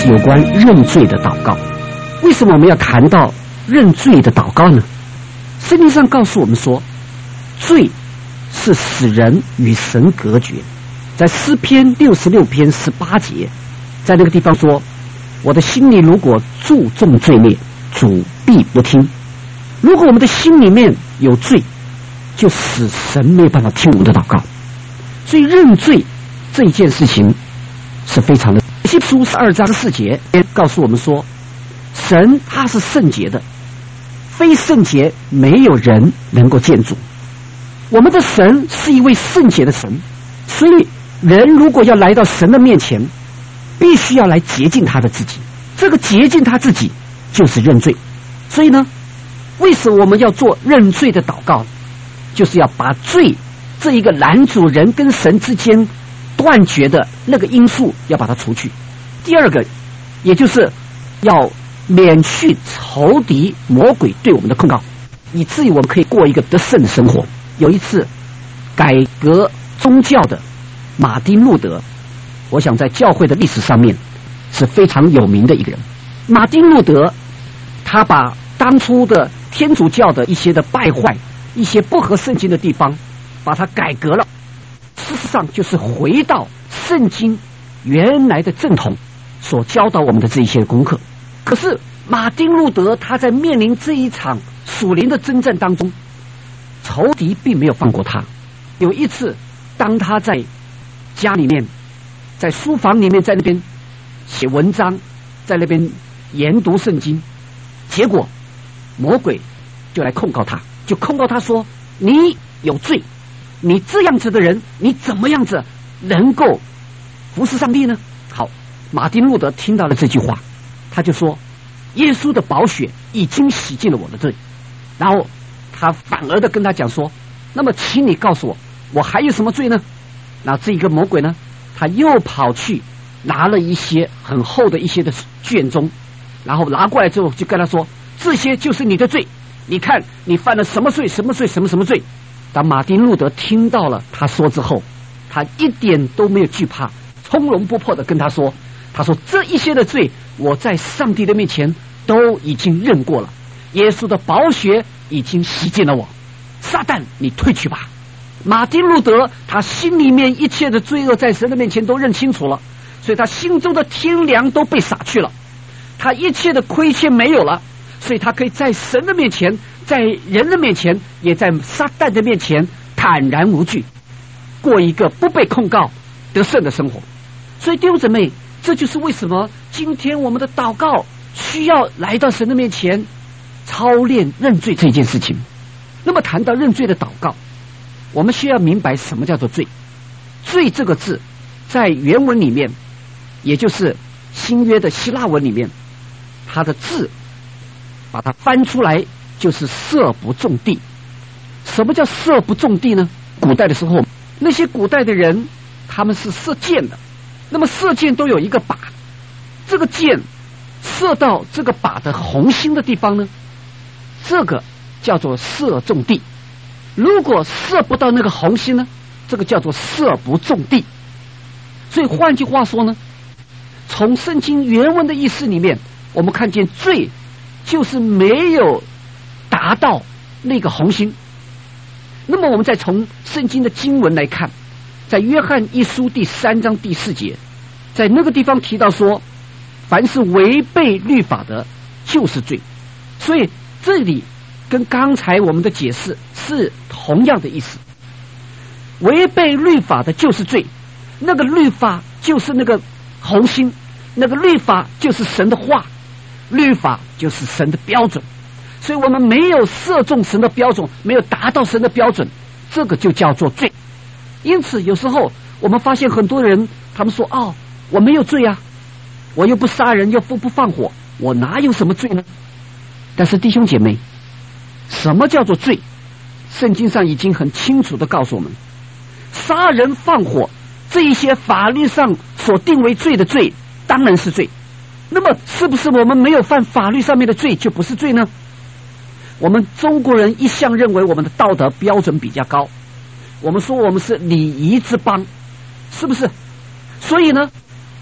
有关认罪的祷告。为什么我们要谈到认罪的祷告呢？圣经上告诉我们说，罪是使人与神隔绝。在诗篇66篇18节，在那个地方说，我的心里如果注重罪孽，主必不听。如果我们的心里面有罪，就使神没有办法听我们的祷告。所以认罪这一件事情是非常的。以西结书2章4节告诉我们说，神他是圣洁的，非圣洁没有人能够见主。我们的神是一位圣洁的神，所以人如果要来到神的面前，必须要来洁净他的自己。这个洁净他自己就是认罪。所以呢，为什么我们要做认罪的祷告？就是要把罪这一个拦阻人跟神之间断绝的那个因素要把它除去。第二个，也就是要免去仇敌魔鬼对我们的控告，以至于我们可以过一个得胜的生活。有一次改革宗教的马丁路德，我想在教会的历史上面是非常有名的一个人。马丁路德他把当初的天主教的一些的败坏，一些不合圣经的地方把它改革了，事实上就是回到圣经原来的正统所教导我们的这一些功课。可是马丁路德他在面临这一场属灵的征战当中，仇敌并没有放过他。有一次当他在家里面，在书房里面，在那边写文章，在那边研读圣经，结果魔鬼就来控告他，就控告他说，你有罪，你这样子的人，你怎么样子能够服侍上帝呢？好，马丁路德听到了这句话，他就说，耶稣的宝血已经洗净了我的罪。然后他反而的跟他讲说，那么请你告诉我，我还有什么罪呢？那这一个魔鬼呢，他又跑去拿了一些很厚的一些的卷宗，然后拿过来之后就跟他说，这些就是你的罪，你看你犯了什么罪什么罪什么什么罪。当马丁路德听到了他说之后，他一点都没有惧怕，从容不迫的跟他说，他说这一些的罪我在上帝的面前都已经认过了，耶稣的宝血已经洗净了我，撒旦你退去吧。马丁路德他心里面一切的罪恶在神的面前都认清楚了，所以他心中的天良都被洒去了，他一切的亏欠没有了，所以他可以在神的面前，在人的面前，也在撒旦的面前坦然无惧，过一个不被控告得胜的生活。所以弟兄姊妹，这就是为什么今天我们的祷告需要来到神的面前操练认罪这件事情。那么谈到认罪的祷告，我们需要明白什么叫做罪。罪这个字在原文里面，也就是新约的希腊文里面，它的字把它翻出来就是射不中地。什么叫射不中地呢？古代的时候，那些古代的人他们是射箭的，那么射箭都有一个靶，这个箭射到这个靶的红心的地方呢，这个叫做射中地。如果射不到那个红心呢，这个叫做射不中地。所以换句话说呢，从圣经原文的意思里面，我们看见罪就是没有达到那个红心。那么我们再从圣经的经文来看，在约翰一书第3章第4节，在那个地方提到说，凡是违背律法的就是罪。所以这里跟刚才我们的解释是同样的意思，违背律法的就是罪，那个律法就是那个红心，那个律法就是神的话，律法就是神的标准。所以我们没有射中神的标准，没有达到神的标准，这个就叫做罪。因此有时候我们发现很多人他们说，哦，我没有罪啊，我又不杀人又不放火，我哪有什么罪呢？但是弟兄姐妹，什么叫做罪？圣经上已经很清楚的告诉我们，杀人放火这一些法律上所定为罪的罪当然是罪。那么是不是我们没有犯法律上面的罪就不是罪呢？我们中国人一向认为我们的道德标准比较高，我们说我们是礼仪之邦，是不是？所以呢，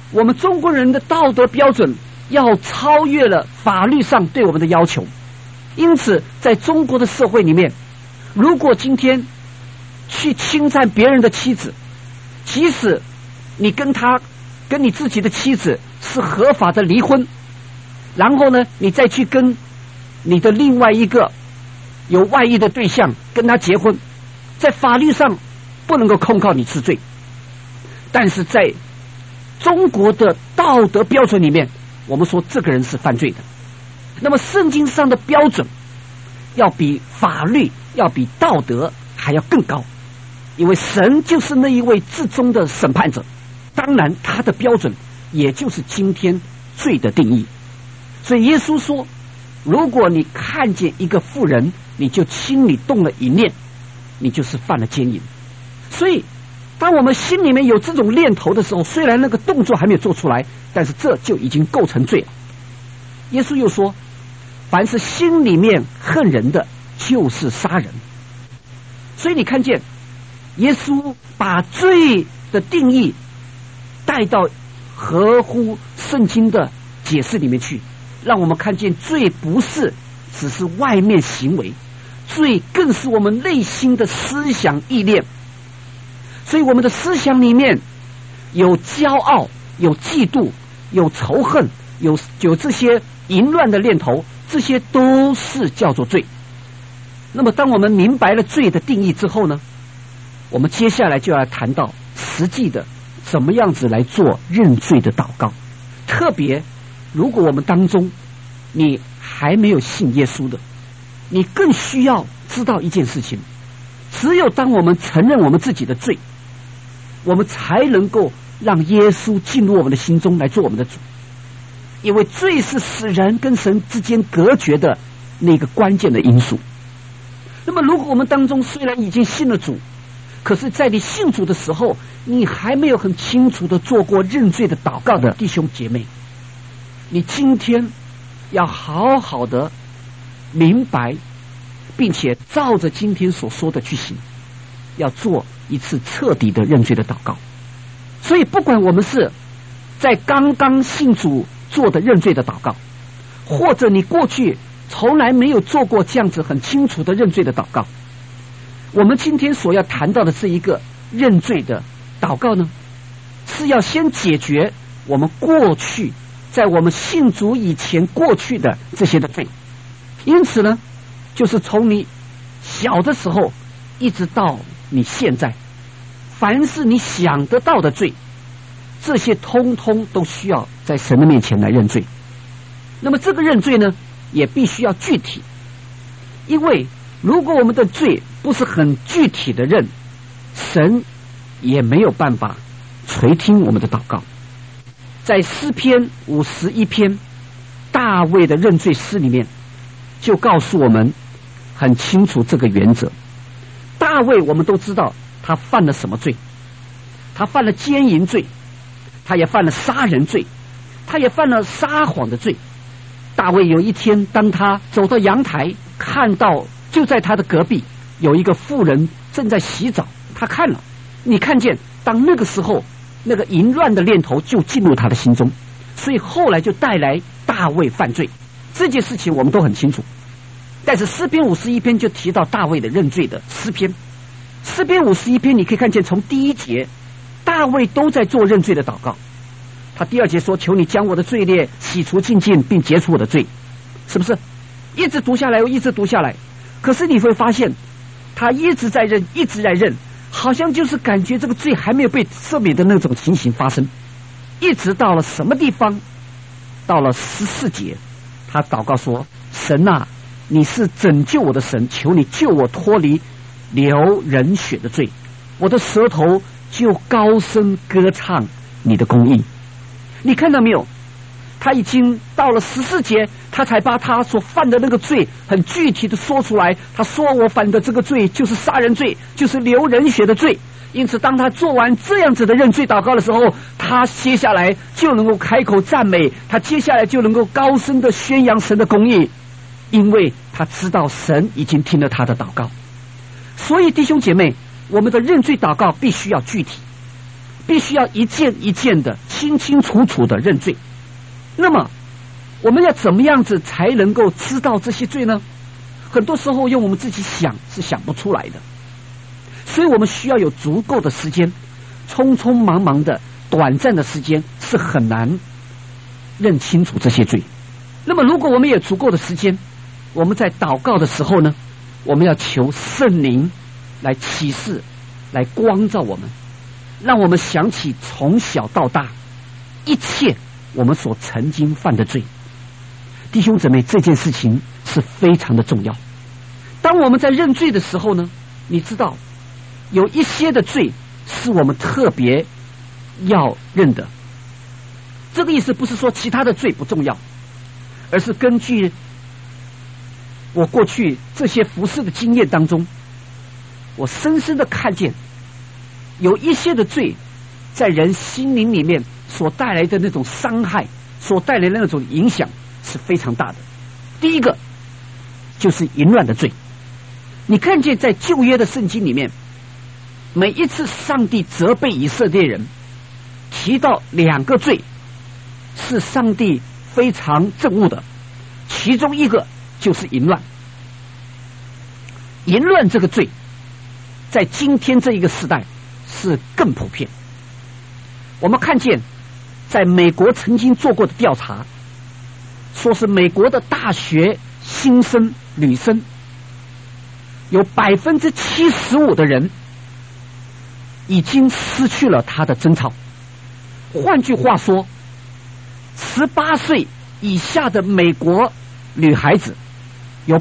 我们中国人的道德标准要超越了法律上对我们的要求。因此在中国的社会里面，如果今天去侵占别人的妻子，即使你跟你自己的妻子是合法的离婚，然后呢你再去跟你的另外一个有外遇的对象跟他结婚，在法律上不能够控告你是罪，但是在中国的道德标准里面，我们说这个人是犯罪的。那么圣经上的标准要比法律要比道德还要更高，因为神就是那一位至终的审判者，当然他的标准也就是今天罪的定义。所以耶稣说，如果你看见一个妇人，你就心里动了一念，你就是犯了奸淫。所以当我们心里面有这种念头的时候，虽然那个动作还没有做出来，但是这就已经构成罪了。耶稣又说，凡是心里面恨人的，就是杀人。所以你看见耶稣把罪的定义带到合乎圣经的解释里面去，让我们看见罪不是只是外面行为，罪更是我们内心的思想意念。所以我们的思想里面有骄傲，有嫉妒，有仇恨，有这些淫乱的念头，这些都是叫做罪。那么当我们明白了罪的定义之后呢，我们接下来就要谈到实际的怎么样子来做认罪的祷告。特别如果我们当中你还没有信耶稣的，你更需要知道一件事情，只有当我们承认我们自己的罪，我们才能够让耶稣进入我们的心中来做我们的主。因为罪是使人跟神之间隔绝的那个关键的因素。那么如果我们当中虽然已经信了主，可是在你信主的时候，你还没有很清楚的做过认罪的祷告的弟兄姐妹，你今天要好好的明白，并且照着今天所说的去行，要做一次彻底的认罪的祷告。所以不管我们是在刚刚信主做的认罪的祷告，或者你过去从来没有做过这样子很清楚的认罪的祷告，我们今天所要谈到的这一个认罪的祷告呢，是要先解决我们过去在我们信主以前过去的这些的罪。因此呢，就是从你小的时候一直到你现在，凡是你想得到的罪，这些通通都需要在神的面前来认罪。那么这个认罪呢，也必须要具体，因为如果我们的罪不是很具体的认，神也没有办法垂听我们的祷告。在诗篇51篇大卫的认罪诗里面，就告诉我们很清楚这个原则。大卫我们都知道他犯了什么罪，他犯了奸淫罪，他也犯了杀人罪，他也犯了撒谎的罪。大卫有一天当他走到阳台，看到就在他的隔壁有一个妇人正在洗澡，他看了，你看见当那个时候那个淫乱的念头就进入他的心中，所以后来就带来大卫犯罪。这件事情我们都很清楚。但是诗篇51篇就提到大卫的认罪的诗篇。诗篇51篇你可以看见从第一节大卫都在做认罪的祷告。他第二节说，求你将我的罪孽洗除净尽，并解除我的罪，是不是一直读下来，一直读下来？可是你会发现他一直在认，一直在认，好像就是感觉这个罪还没有被赦免的那种情形发生。一直到了什么地方，到了14节，他祷告说，神啊，你是拯救我的神，求你救我脱离流人血的罪，我的舌头就高声歌唱你的公义。你看到没有，他已经到了14节，他才把他所犯的那个罪很具体的说出来。他说我犯的这个罪就是杀人罪，就是流人血的罪。因此当他做完这样子的认罪祷告的时候，他接下来就能够开口赞美，他接下来就能够高声的宣扬神的公义，因为他知道神已经听了他的祷告。所以弟兄姐妹，我们的认罪祷告必须要具体，必须要一件一件的清清楚楚的认罪。那么我们要怎么样子才能够知道这些罪呢？很多时候用我们自己想是想不出来的，所以我们需要有足够的时间，匆匆忙忙的短暂的时间是很难认清楚这些罪。那么如果我们有足够的时间，我们在祷告的时候呢，我们要求圣灵来启示，来光照我们，让我们想起从小到大一切我们所曾经犯的罪。弟兄姊妹，这件事情是非常的重要。当我们在认罪的时候呢，你知道有一些的罪是我们特别要认的。这个意思不是说其他的罪不重要，而是根据我过去这些服事的经验当中，我深深的看见有一些的罪在人心灵里面所带来的那种伤害，所带来的那种影响是非常大的。第一个就是淫乱的罪。你看见在旧约的圣经里面，每一次上帝责备以色列人，提到两个罪是上帝非常憎恶的，其中一个就是淫乱。淫乱这个罪在今天这一个时代是更普遍。我们看见在美国曾经做过的调查，说是美国的大学新生女生有75%的人已经失去了她的贞操。换句话说，18岁以下的美国女孩子有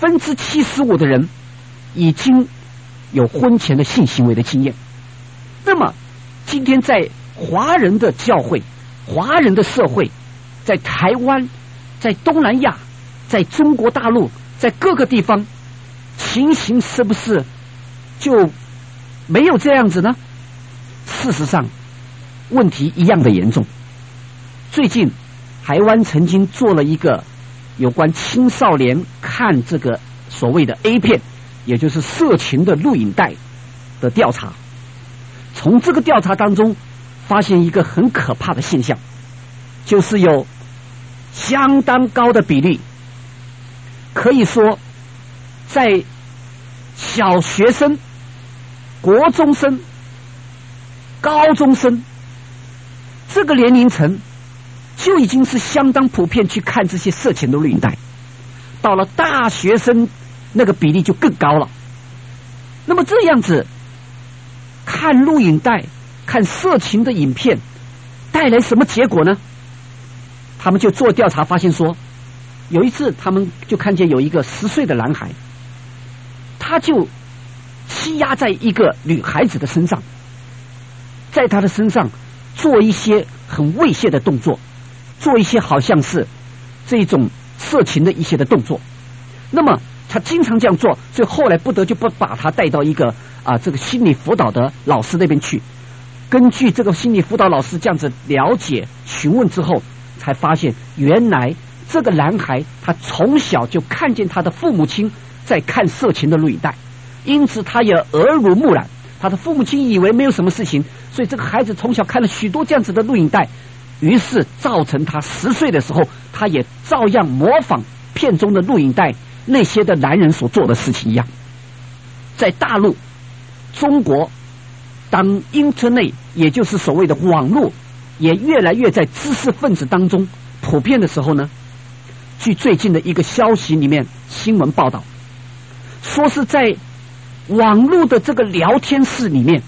75%的人已经有婚前的性行为的经验。那么今天在华人的教会、华人的社会，在台湾、在东南亚、在中国大陆，在各个地方，情形是不是就没有这样子呢？事实上问题一样的严重。最近台湾曾经做了一个有关青少年看这个所谓的 A 片，也就是色情的录影带的调查。从这个调查当中发现一个很可怕的现象，就是有相当高的比例，可以说在小学生、国中生、高中生这个年龄层就已经是相当普遍去看这些色情的录影带，到了大学生那个比例就更高了。那么这样子看录影带、看色情的影片带来什么结果呢？他们就做调查发现说，有一次他们就看见有一个10岁的男孩，他就欺压在一个女孩子的身上，在她的身上做一些很猥亵的动作，做一些好像是这种色情的一些的动作。那么他经常这样做，所以后来不得就不把他带到一个这个心理辅导的老师那边去。根据这个心理辅导老师这样子了解询问之后，才发现原来这个男孩他从小就看见他的父母亲在看色情的录影带，因此他也耳濡目染。他的父母亲以为没有什么事情，所以这个孩子从小看了许多这样子的录影带，于是造成他10岁的时候，他也照样模仿片中的录影带那些的男人所做的事情一样。在大陆、中国，当 Internet 也就是所谓的网络也越来越在知识分子当中普遍的时候呢，据最近的一个消息里面新闻报道，说是在网络的这个聊天室里面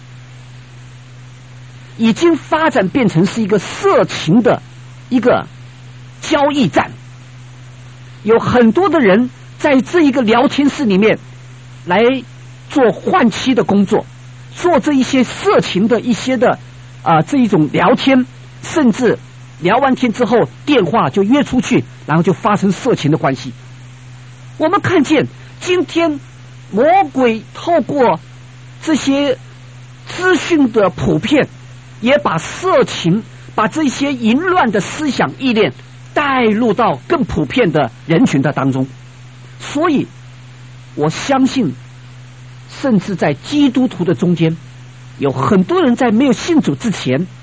已经发展变成是一个色情的一个交易站，有很多的人在这一个聊天室里面来做换妻的工作，做这一些色情的一些的这一种聊天，甚至聊完天之后电话就约出去，然后就发生色情的关系。我们看见今天魔鬼透过这些资讯的普遍，也把色情、把这些淫乱的思想意念带入到更普遍的人群的当中。所以我相信，甚至在基督徒的中间，有很多人在没有信主之前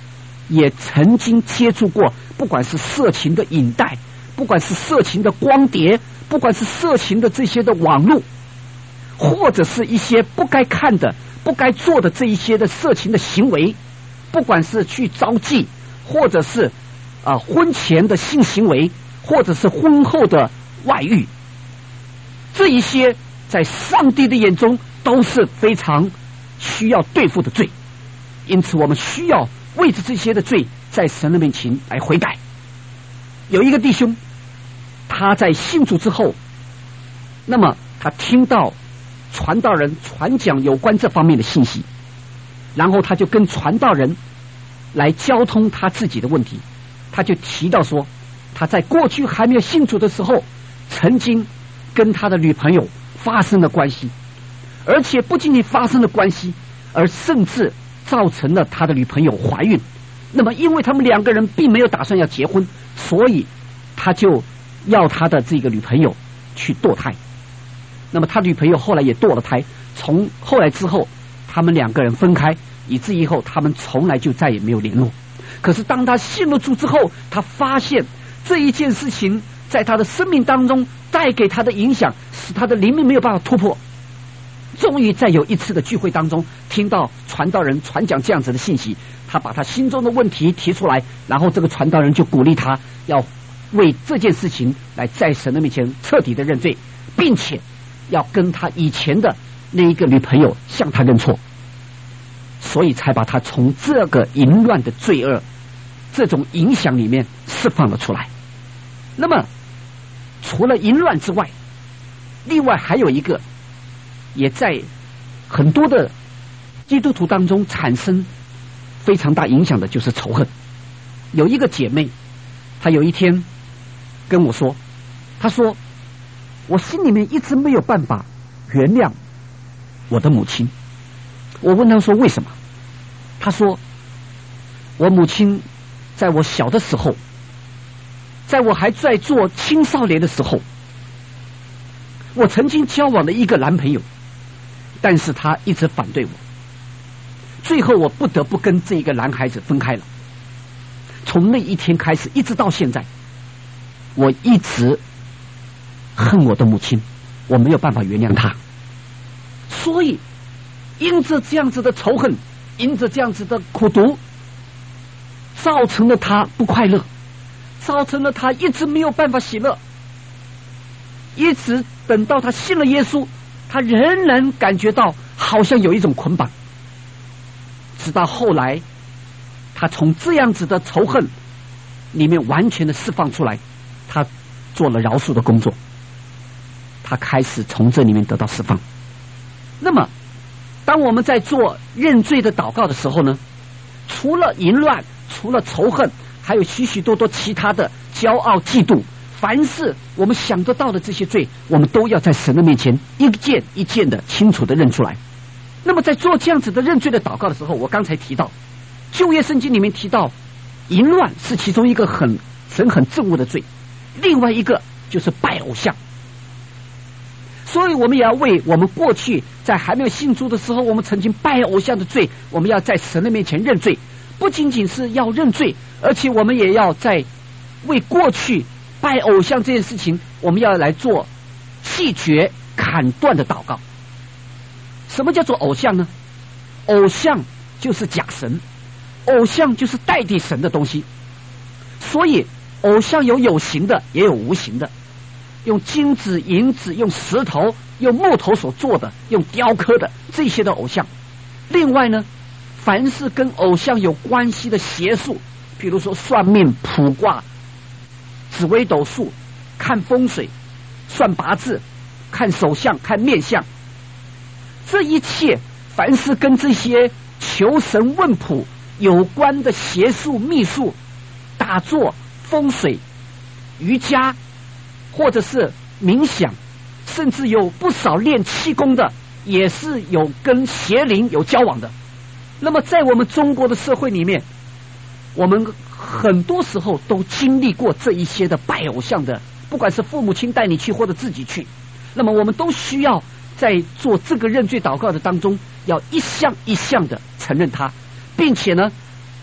也曾经接触过，不管是色情的影带，不管是色情的光碟，不管是色情的这些的网络，或者是一些不该看的、不该做的这一些的色情的行为，不管是去招妓，或者是婚前的性行为，或者是婚后的外遇，这一些在上帝的眼中都是非常需要对付的罪，因此我们需要为着这些的罪在神的面前来悔改。有一个弟兄，他在信主之后，那么他听到传道人传讲有关这方面的信息，然后他就跟传道人来交通他自己的问题。他就提到说，他在过去还没有信主的时候，曾经跟他的女朋友发生了关系，而且不仅仅发生了关系，而甚至造成了他的女朋友怀孕。那么因为他们两个人并没有打算要结婚，所以他就要他的这个女朋友去堕胎。那么他女朋友后来也堕了胎，从后来之后他们两个人分开，以至以后他们从来就再也没有联络。可是当他信了主之后，他发现这一件事情在他的生命当中带给他的影响，使他的灵命没有办法突破。终于在有一次的聚会当中，听到传道人传讲这样子的信息，他把他心中的问题提出来，然后这个传道人就鼓励他要为这件事情来在神的面前彻底的认罪，并且要跟他以前的那一个女朋友向他认错，所以才把他从这个淫乱的罪恶这种影响里面释放了出来。那么除了淫乱之外，另外还有一个也在很多的基督徒当中产生非常大影响的，就是仇恨。有一个姐妹，她有一天跟我说，她说我心里面一直没有办法原谅我的母亲。我问她说为什么？她说我母亲在我小的时候，在我还在做青少年的时候，我曾经交往了一个男朋友，但是他一直反对我，最后我不得不跟这个男孩子分开了。从那一天开始一直到现在，我一直恨我的母亲，我没有办法原谅她。所以因着这样子的仇恨，因着这样子的苦毒，造成了他不快乐，造成了他一直没有办法喜乐，一直等到他信了耶稣，他仍然感觉到好像有一种捆绑。直到后来他从这样子的仇恨里面完全的释放出来，他做了饶恕的工作，他开始从这里面得到释放。那么当我们在做认罪的祷告的时候呢，除了淫乱，除了仇恨，还有许许多多其他的骄傲嫉妒，凡是我们想得到的这些罪，我们都要在神的面前一件一件的清楚的认出来。那么在做这样子的认罪的祷告的时候，我刚才提到旧约圣经里面提到淫乱是其中一个神很憎恶的罪，另外一个就是拜偶像。所以我们也要为我们过去在还没有信主的时候，我们曾经拜偶像的罪，我们要在神的面前认罪。不仅仅是要认罪，而且我们也要在为过去拜偶像这件事情，我们要来做弃绝砍断的祷告。什么叫做偶像呢？偶像就是假神，偶像就是代替神的东西。所以偶像有形的，也有无形的，用金子、银子、用石头、用木头所做的，用雕刻的这些的偶像。另外呢，凡是跟偶像有关系的邪术，比如说算命、卜卦、紫微斗数、看风水、算八字、看手相、看面相，这一切凡是跟这些求神问卜有关的邪术、秘术、打坐、风水、瑜伽，或者是冥想，甚至有不少练气功的，也是有跟邪灵有交往的。那么在我们中国的社会里面，我们很多时候都经历过这一些的拜偶像的，不管是父母亲带你去或者自己去，那么我们都需要在做这个认罪祷告的当中，要一项一项的承认它，并且呢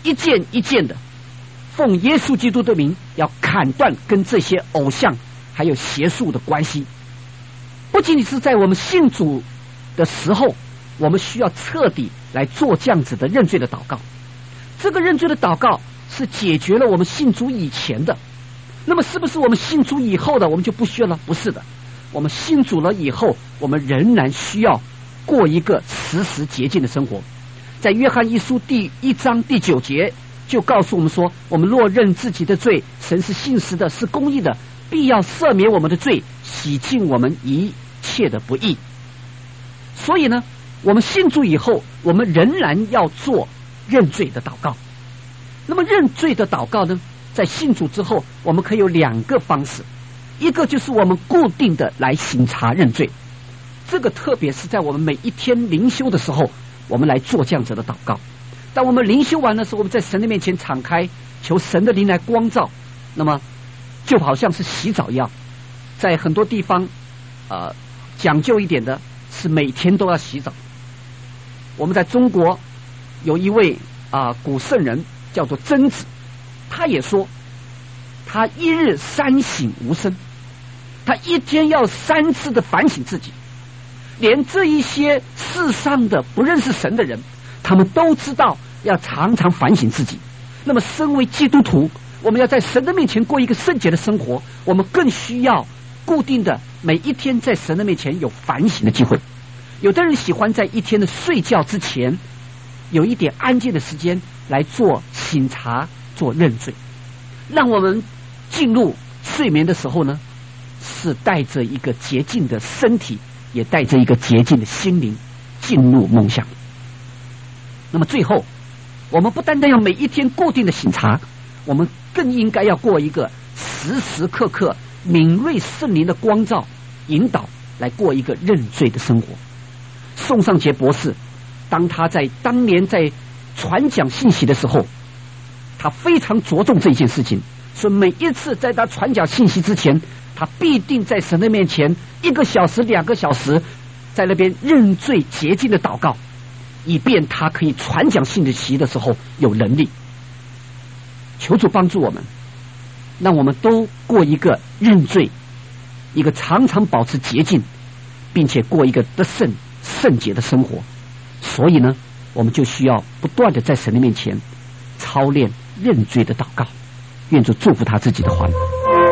一件一件的奉耶稣基督的名，要砍断跟这些偶像还有邪术的关系。不仅仅是在我们信主的时候，我们需要彻底来做这样子的认罪的祷告。这个认罪的祷告是解决了我们信主以前的，那么是不是我们信主以后的我们就不需要了？不是的，我们信主了以后，我们仍然需要过一个时时洁净的生活。在约翰一书第1章第9节就告诉我们说，我们若认自己的罪，神是信实的，是公义的，必要赦免我们的罪，洗净我们一切的不义。所以呢，我们信主以后，我们仍然要做认罪的祷告。那么认罪的祷告呢，在信主之后，我们可以有2个方式。一个就是我们固定的来省察认罪，这个特别是在我们每一天灵修的时候，我们来做这样子的祷告。当我们灵修完的时候，我们在神的面前敞开，求神的灵来光照，那么就好像是洗澡一样。在很多地方讲究一点的是每天都要洗澡。我们在中国有一位古圣人叫做曾子，他也说他1日3省吾身，他一天要3次的反省自己。连这一些世上的不认识神的人，他们都知道要常常反省自己。那么身为基督徒，我们要在神的面前过一个圣洁的生活，我们更需要固定的每一天在神的面前有反省的机会。有的人喜欢在一天的睡觉之前有一点安静的时间来做省察，做认罪，让我们进入睡眠的时候呢，是带着一个洁净的身体，也带着一个洁净的心灵进入梦乡。那么最后，我们不单单要每一天固定的省察，我们更应该要过一个时时刻刻敏锐圣灵的光照引导，来过一个认罪的生活。宋尚杰博士当他在当年在传讲信息的时候，他非常着重这件事情，所以每一次在他传讲信息之前，他必定在神的面前1个小时2个小时在那边认罪洁净的祷告，以便他可以传讲信息的时候有能力。求主帮助我们，让我们都过一个认罪，一个常常保持洁净，并且过一个得胜圣洁的生活。所以呢，我们就需要不断的在神的面前操练认罪的祷告。愿主祝福他自己的话语。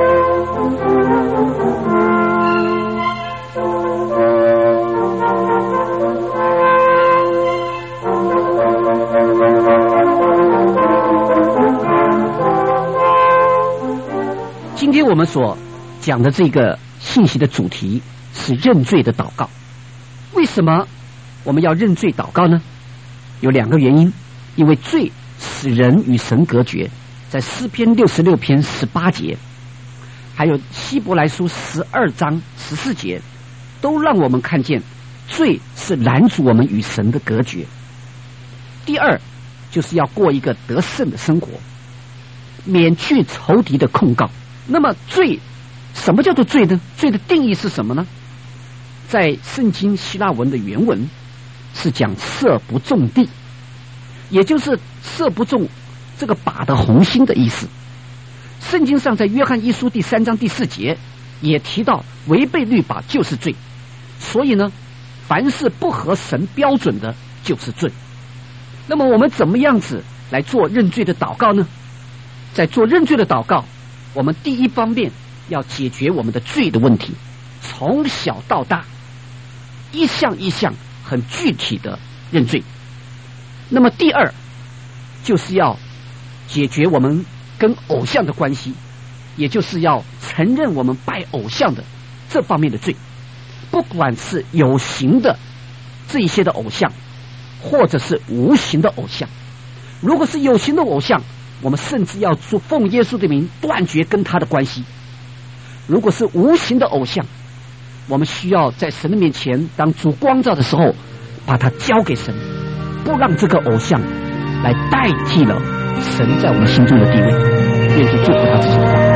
今天我们所讲的这个信息的主题是认罪的祷告。为什么我们要认罪祷告呢？有2个原因。因为罪使人与神隔绝，在诗篇66篇18节，还有希伯来书12章14节，都让我们看见罪是拦阻我们与神的隔绝。第二，就是要过一个得胜的生活，免去仇敌的控告。那么罪，什么叫做罪呢？罪的定义是什么呢？在圣经希腊文的原文是讲射不中地，也就是射不中这个靶的红心的意思。圣经上在约翰一书第3章第4节也提到，违背律法就是罪。所以呢，凡是不合神标准的就是罪。那么我们怎么样子来做认罪的祷告呢？在做认罪的祷告，我们第一方面要解决我们的罪的问题，从小到大一项一项很具体的认罪。那么第二，就是要解决我们跟偶像的关系，也就是要承认我们拜偶像的这方面的罪，不管是有形的这一些的偶像，或者是无形的偶像。如果是有形的偶像，我们甚至要奉耶稣的名断绝跟他的关系。如果是无形的偶像，我们需要在神的面前，当主光照的时候，把它交给神，不让这个偶像来代替了神在我们心中的地位。愿主祝福他自己的话。